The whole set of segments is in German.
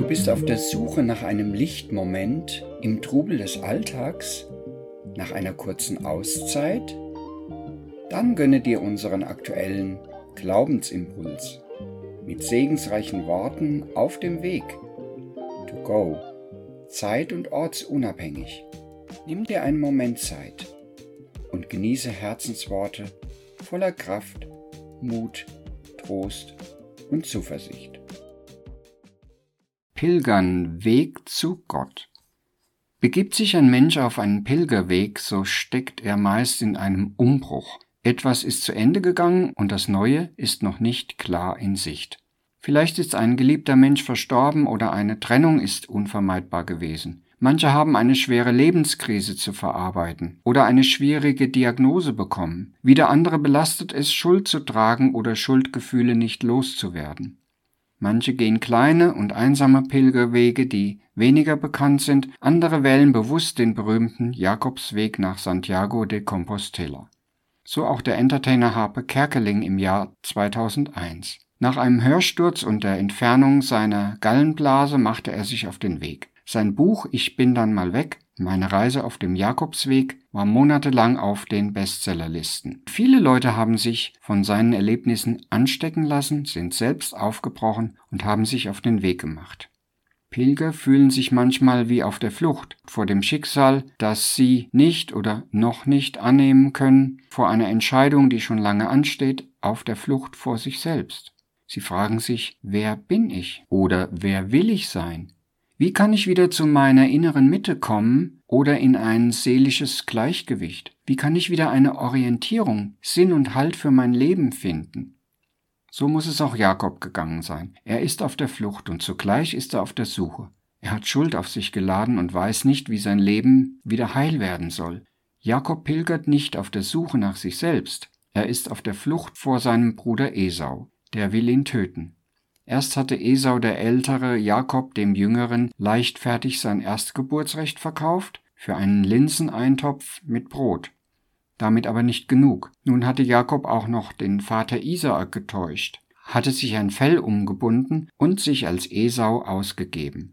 bist auf der Suche nach einem Lichtmoment im Trubel des Alltags, nach einer kurzen Auszeit? Dann gönne dir unseren aktuellen Glaubensimpuls mit segensreichen Worten auf dem Weg. To go, zeit- und ortsunabhängig. Nimm dir einen Moment Zeit und genieße Herzensworte voller Kraft, Mut, Trost und Zuversicht. Pilgern, Weg zu Gott. Begibt sich ein Mensch auf einen Pilgerweg, so steckt er meist in einem Umbruch. Etwas ist zu Ende gegangen und das Neue ist noch nicht klar in Sicht. Vielleicht ist ein geliebter Mensch verstorben oder eine Trennung ist unvermeidbar gewesen. Manche haben eine schwere Lebenskrise zu verarbeiten oder eine schwierige Diagnose bekommen. Wieder andere belastet es, Schuld zu tragen oder Schuldgefühle nicht loszuwerden. Manche gehen kleine und einsame Pilgerwege, die weniger bekannt sind, andere wählen bewusst den berühmten Jakobsweg nach Santiago de Compostela. So auch der Entertainer Harpe Kerkeling im Jahr 2001. Nach einem Hörsturz und der Entfernung seiner Gallenblase machte er sich auf den Weg. Sein Buch »Ich bin dann mal weg«, meine Reise auf dem Jakobsweg, war monatelang auf den Bestsellerlisten. Viele Leute haben sich von seinen Erlebnissen anstecken lassen, sind selbst aufgebrochen und haben sich auf den Weg gemacht. Pilger fühlen sich manchmal wie auf der Flucht vor dem Schicksal, das sie nicht oder noch nicht annehmen können, vor einer Entscheidung, die schon lange ansteht, auf der Flucht vor sich selbst. Sie fragen sich, wer bin ich oder wer will ich sein? Wie kann ich wieder zu meiner inneren Mitte kommen oder in ein seelisches Gleichgewicht? Wie kann ich wieder eine Orientierung, Sinn und Halt für mein Leben finden? So muss es auch Jakob gegangen sein. Er ist auf der Flucht und zugleich ist er auf der Suche. Er hat Schuld auf sich geladen und weiß nicht, wie sein Leben wieder heil werden soll. Jakob pilgert nicht auf der Suche nach sich selbst. Er ist auf der Flucht vor seinem Bruder Esau. Der will ihn töten. Erst hatte Esau der Ältere Jakob dem Jüngeren leichtfertig sein Erstgeburtsrecht verkauft für einen Linseneintopf mit Brot. Damit aber nicht genug. Nun hatte Jakob auch noch den Vater Isaak getäuscht, hatte sich ein Fell umgebunden und sich als Esau ausgegeben.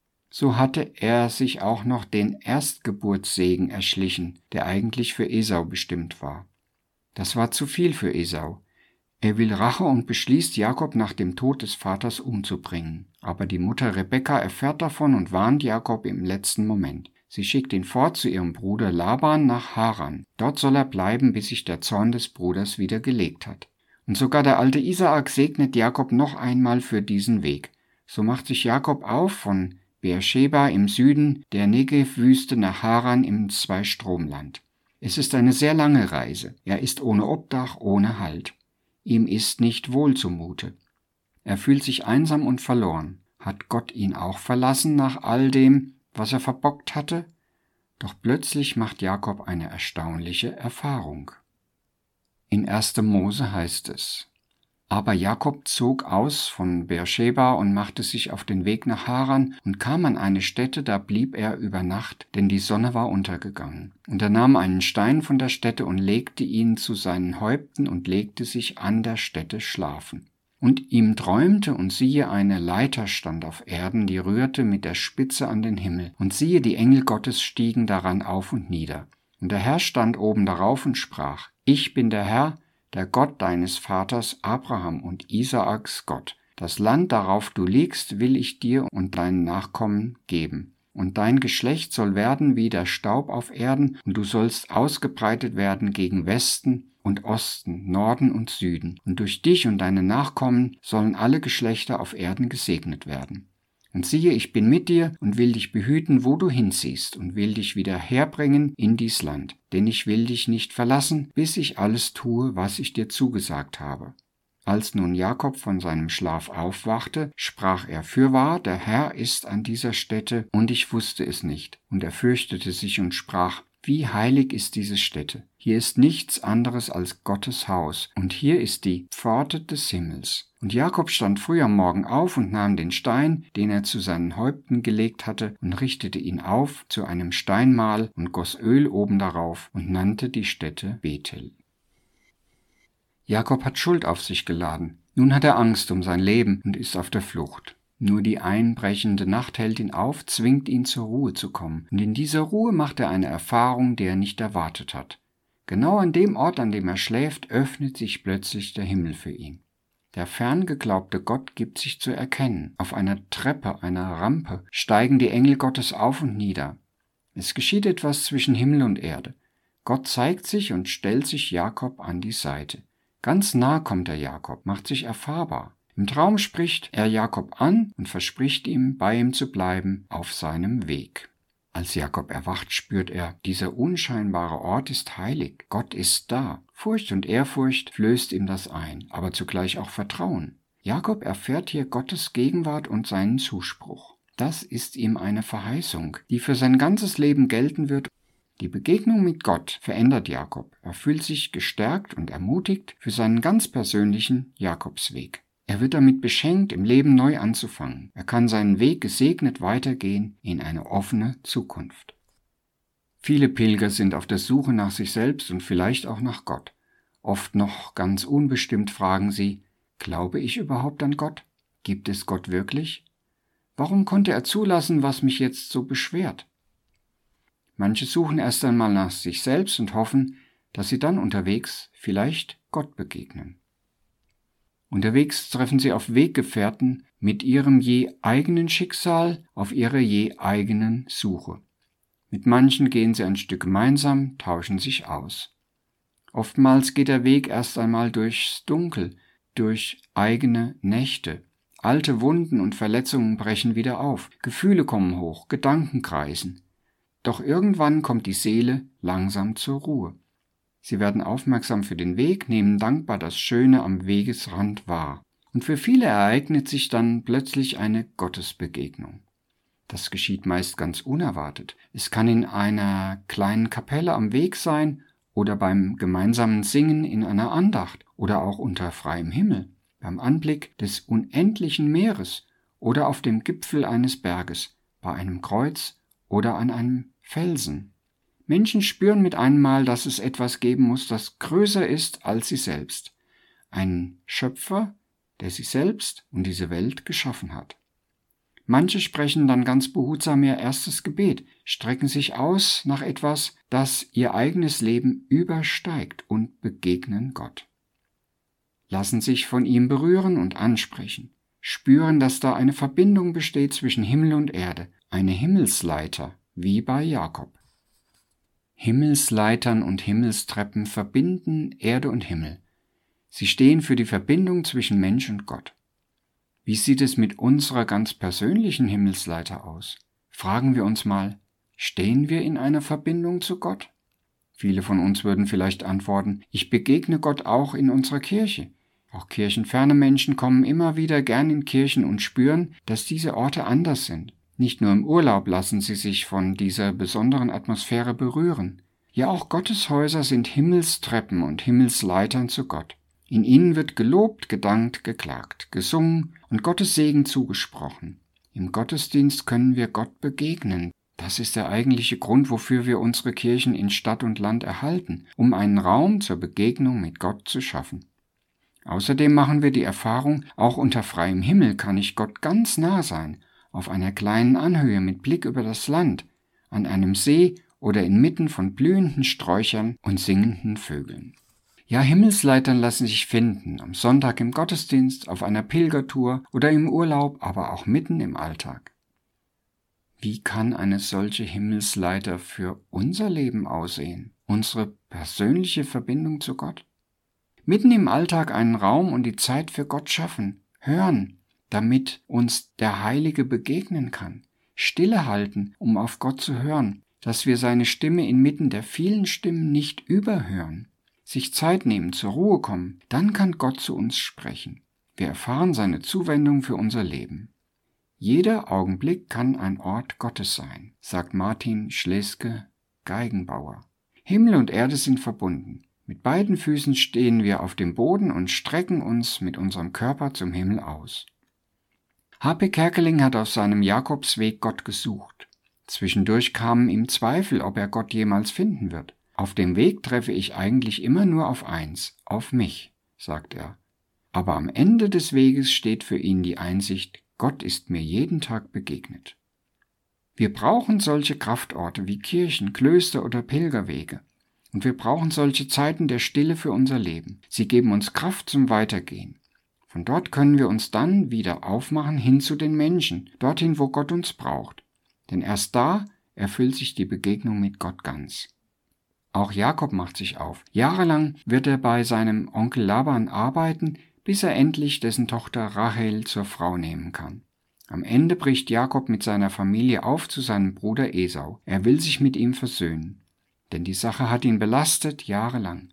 So hatte er sich auch noch den Erstgeburtssegen erschlichen, der eigentlich für Esau bestimmt war. Das war zu viel für Esau. Er will Rache und beschließt, Jakob nach dem Tod des Vaters umzubringen. Aber die Mutter Rebekka erfährt davon und warnt Jakob im letzten Moment. Sie schickt ihn fort zu ihrem Bruder Laban nach Haran. Dort soll er bleiben, bis sich der Zorn des Bruders wieder gelegt hat. Und sogar der alte Isaak segnet Jakob noch einmal für diesen Weg. So macht sich Jakob auf von Beersheba im Süden der Negev-Wüste nach Haran im Zweistromland. Es ist eine sehr lange Reise. Er ist ohne Obdach, ohne Halt. Ihm ist nicht wohl zumute. Er fühlt sich einsam und verloren. Hat Gott ihn auch verlassen nach all dem, was er verbockt hatte? Doch plötzlich macht Jakob eine erstaunliche Erfahrung. In 1. Mose heißt es: Aber Jakob zog aus von Beersheba und machte sich auf den Weg nach Haran und kam an eine Stätte, da blieb er über Nacht, denn die Sonne war untergegangen. Und er nahm einen Stein von der Stätte und legte ihn zu seinen Häupten und legte sich an der Stätte schlafen. Und ihm träumte, und siehe, eine Leiter stand auf Erden, die rührte mit der Spitze an den Himmel. Und siehe, die Engel Gottes stiegen daran auf und nieder. Und der Herr stand oben darauf und sprach: Ich bin der Herr, der Gott deines Vaters Abraham und Isaaks Gott. Das Land, darauf du liegst, will ich dir und deinen Nachkommen geben. Und dein Geschlecht soll werden wie der Staub auf Erden, und du sollst ausgebreitet werden gegen Westen und Osten, Norden und Süden. Und durch dich und deine Nachkommen sollen alle Geschlechter auf Erden gesegnet werden. Und siehe, ich bin mit dir und will dich behüten, wo du hinziehst, und will dich wieder herbringen in dies Land. Denn ich will dich nicht verlassen, bis ich alles tue, was ich dir zugesagt habe. Als nun Jakob von seinem Schlaf aufwachte, sprach er: Fürwahr, der Herr ist an dieser Stätte, und ich wusste es nicht. Und er fürchtete sich und sprach: Wie heilig ist diese Stätte! Hier ist nichts anderes als Gottes Haus, und hier ist die Pforte des Himmels. Und Jakob stand früh am Morgen auf und nahm den Stein, den er zu seinen Häupten gelegt hatte, und richtete ihn auf zu einem Steinmal und goss Öl oben darauf und nannte die Stätte Bethel. Jakob hat Schuld auf sich geladen. Nun hat er Angst um sein Leben und ist auf der Flucht. Nur die einbrechende Nacht hält ihn auf, zwingt ihn zur Ruhe zu kommen. Und in dieser Ruhe macht er eine Erfahrung, die er nicht erwartet hat. Genau an dem Ort, an dem er schläft, öffnet sich plötzlich der Himmel für ihn. Der fern geglaubte Gott gibt sich zu erkennen. Auf einer Treppe, einer Rampe, steigen die Engel Gottes auf und nieder. Es geschieht etwas zwischen Himmel und Erde. Gott zeigt sich und stellt sich Jakob an die Seite. Ganz nah kommt er Jakob, macht sich erfahrbar. Im Traum spricht er Jakob an und verspricht ihm, bei ihm zu bleiben auf seinem Weg. Als Jakob erwacht, spürt er, dieser unscheinbare Ort ist heilig, Gott ist da. Furcht und Ehrfurcht flößt ihm das ein, aber zugleich auch Vertrauen. Jakob erfährt hier Gottes Gegenwart und seinen Zuspruch. Das ist ihm eine Verheißung, die für sein ganzes Leben gelten wird. Die Begegnung mit Gott verändert Jakob. Er fühlt sich gestärkt und ermutigt für seinen ganz persönlichen Jakobsweg. Er wird damit beschenkt, im Leben neu anzufangen. Er kann seinen Weg gesegnet weitergehen in eine offene Zukunft. Viele Pilger sind auf der Suche nach sich selbst und vielleicht auch nach Gott. Oft noch ganz unbestimmt fragen sie, glaube ich überhaupt an Gott? Gibt es Gott wirklich? Warum konnte er zulassen, was mich jetzt so beschwert? Manche suchen erst einmal nach sich selbst und hoffen, dass sie dann unterwegs vielleicht Gott begegnen. Unterwegs treffen sie auf Weggefährten mit ihrem je eigenen Schicksal auf ihrer je eigenen Suche. Mit manchen gehen sie ein Stück gemeinsam, tauschen sich aus. Oftmals geht der Weg erst einmal durchs Dunkel, durch eigene Nächte. Alte Wunden und Verletzungen brechen wieder auf, Gefühle kommen hoch, Gedanken kreisen. Doch irgendwann kommt die Seele langsam zur Ruhe. Sie werden aufmerksam für den Weg, nehmen dankbar das Schöne am Wegesrand wahr. Und für viele ereignet sich dann plötzlich eine Gottesbegegnung. Das geschieht meist ganz unerwartet. Es kann in einer kleinen Kapelle am Weg sein oder beim gemeinsamen Singen in einer Andacht oder auch unter freiem Himmel, beim Anblick des unendlichen Meeres oder auf dem Gipfel eines Berges, bei einem Kreuz oder an einem Felsen. Menschen spüren mit einmal, dass es etwas geben muss, das größer ist als sie selbst. Einen Schöpfer, der sie selbst und diese Welt geschaffen hat. Manche sprechen dann ganz behutsam ihr erstes Gebet, strecken sich aus nach etwas, das ihr eigenes Leben übersteigt und begegnen Gott. Lassen sich von ihm berühren und ansprechen, spüren, dass da eine Verbindung besteht zwischen Himmel und Erde, eine Himmelsleiter, wie bei Jakob. Himmelsleitern und Himmelstreppen verbinden Erde und Himmel. Sie stehen für die Verbindung zwischen Mensch und Gott. Wie sieht es mit unserer ganz persönlichen Himmelsleiter aus? Fragen wir uns mal, stehen wir in einer Verbindung zu Gott? Viele von uns würden vielleicht antworten, ich begegne Gott auch in unserer Kirche. Auch kirchenferne Menschen kommen immer wieder gern in Kirchen und spüren, dass diese Orte anders sind. Nicht nur im Urlaub lassen sie sich von dieser besonderen Atmosphäre berühren. Ja, auch Gotteshäuser sind Himmelstreppen und Himmelsleitern zu Gott. In ihnen wird gelobt, gedankt, geklagt, gesungen und Gottes Segen zugesprochen. Im Gottesdienst können wir Gott begegnen. Das ist der eigentliche Grund, wofür wir unsere Kirchen in Stadt und Land erhalten, um einen Raum zur Begegnung mit Gott zu schaffen. Außerdem machen wir die Erfahrung, auch unter freiem Himmel kann ich Gott ganz nah sein, auf einer kleinen Anhöhe mit Blick über das Land, an einem See oder inmitten von blühenden Sträuchern und singenden Vögeln. Ja, Himmelsleitern lassen sich finden, am Sonntag im Gottesdienst, auf einer Pilgertour oder im Urlaub, aber auch mitten im Alltag. Wie kann eine solche Himmelsleiter für unser Leben aussehen, unsere persönliche Verbindung zu Gott? Mitten im Alltag einen Raum und die Zeit für Gott schaffen, hören, damit uns der Heilige begegnen kann, Stille halten, um auf Gott zu hören, dass wir seine Stimme inmitten der vielen Stimmen nicht überhören, sich Zeit nehmen, zur Ruhe kommen, dann kann Gott zu uns sprechen. Wir erfahren seine Zuwendung für unser Leben. Jeder Augenblick kann ein Ort Gottes sein, sagt Martin Schleske-Geigenbauer. Himmel und Erde sind verbunden. Mit beiden Füßen stehen wir auf dem Boden und strecken uns mit unserem Körper zum Himmel aus. H.P. Kerkeling hat auf seinem Jakobsweg Gott gesucht. Zwischendurch kamen ihm Zweifel, ob er Gott jemals finden wird. Auf dem Weg treffe ich eigentlich immer nur auf eins, auf mich, sagt er. Aber am Ende des Weges steht für ihn die Einsicht, Gott ist mir jeden Tag begegnet. Wir brauchen solche Kraftorte wie Kirchen, Klöster oder Pilgerwege. Und wir brauchen solche Zeiten der Stille für unser Leben. Sie geben uns Kraft zum Weitergehen. Von dort können wir uns dann wieder aufmachen hin zu den Menschen, dorthin, wo Gott uns braucht. Denn erst da erfüllt sich die Begegnung mit Gott ganz. Auch Jakob macht sich auf. Jahrelang wird er bei seinem Onkel Laban arbeiten, bis er endlich dessen Tochter Rachel zur Frau nehmen kann. Am Ende bricht Jakob mit seiner Familie auf zu seinem Bruder Esau. Er will sich mit ihm versöhnen, denn die Sache hat ihn belastet jahrelang.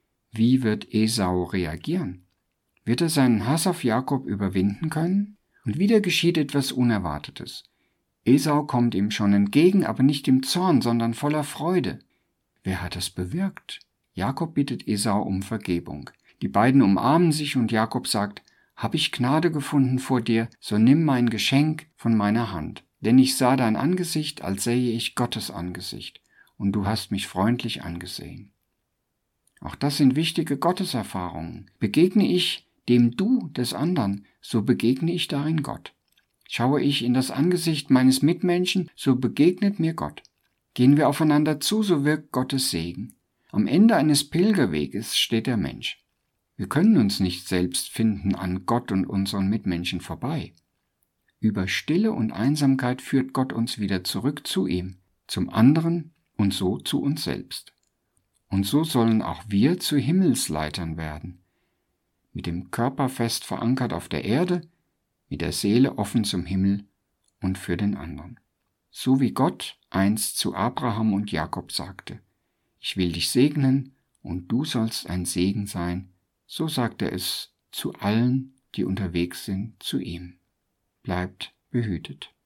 Wie wird Esau reagieren? Wird er seinen Hass auf Jakob überwinden können? Und wieder geschieht etwas Unerwartetes. Esau kommt ihm schon entgegen, aber nicht im Zorn, sondern voller Freude. Wer hat es bewirkt? Jakob bittet Esau um Vergebung. Die beiden umarmen sich und Jakob sagt: Hab ich Gnade gefunden vor dir, so nimm mein Geschenk von meiner Hand. Denn ich sah dein Angesicht, als sähe ich Gottes Angesicht, und du hast mich freundlich angesehen. Auch das sind wichtige Gotteserfahrungen. Begegne ich dem Du des anderen, so begegne ich darin Gott. Schaue ich in das Angesicht meines Mitmenschen, so begegnet mir Gott. Gehen wir aufeinander zu, so wirkt Gottes Segen. Am Ende eines Pilgerweges steht der Mensch. Wir können uns nicht selbst finden an Gott und unseren Mitmenschen vorbei. Über Stille und Einsamkeit führt Gott uns wieder zurück zu ihm, zum anderen und so zu uns selbst. Und so sollen auch wir zu Himmelsleitern werden, mit dem Körper fest verankert auf der Erde, mit der Seele offen zum Himmel und für den anderen. So wie Gott einst zu Abraham und Jakob sagte: Ich will dich segnen und du sollst ein Segen sein, so sagt er es zu allen, die unterwegs sind zu ihm. Bleibt behütet.